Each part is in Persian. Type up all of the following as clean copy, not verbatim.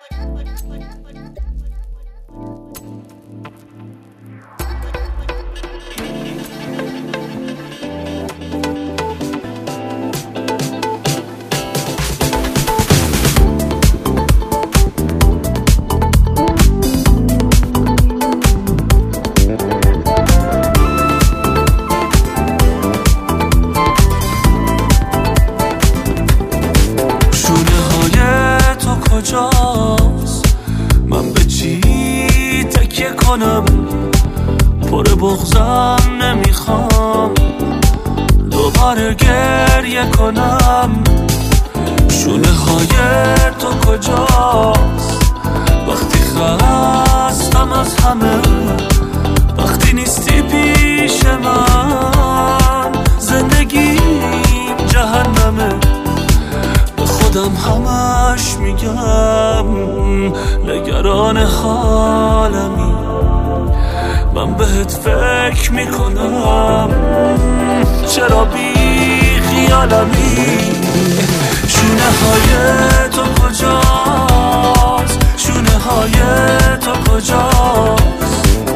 کجاست؟ من به چی تکیه کنم؟ پر بغضم نمیخوام دوباره گریه کنم. شونه های تو کجاست؟ وقتی خستم از همه، وقتی نیستی پیش من، زندگیم جهنمه. به خودم همش میگم نگران حالمی، من بهت فکر میکنم چرا بی خیالمی. شونه های تو کجاست؟ شونه های تو کجاست؟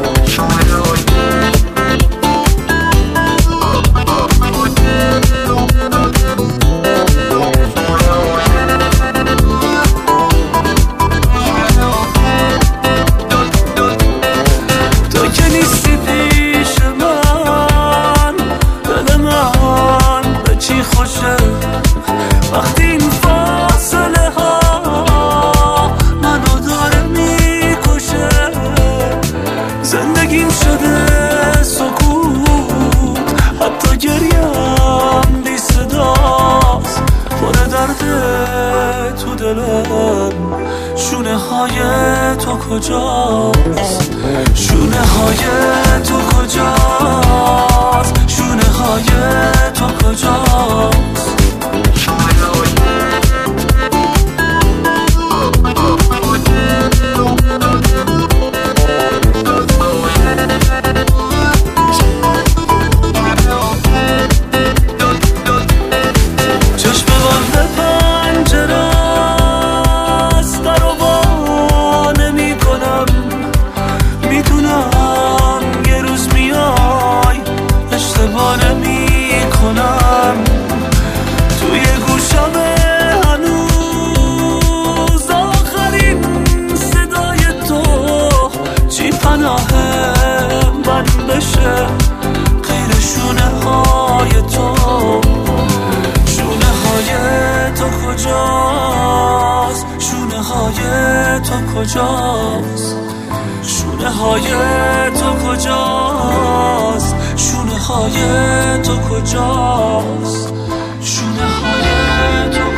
وقتی این فاصله ها منو داره میکشه، زندگیم شده سکوت، حتی گریم بی صداست. پر درده تو دلم، شونه های تو کجاست؟ شونه های تو کجاست؟ شونه های تو کجاست؟ توی گوشم هنوز آخرین صدای تو، چی پناهم من بشه غیر شونه های تو. شونه های تو کجاست؟ شونه های تو کجاست؟ شونه های تو کجاست؟ شونه های تو کجاست؟ شونه های تو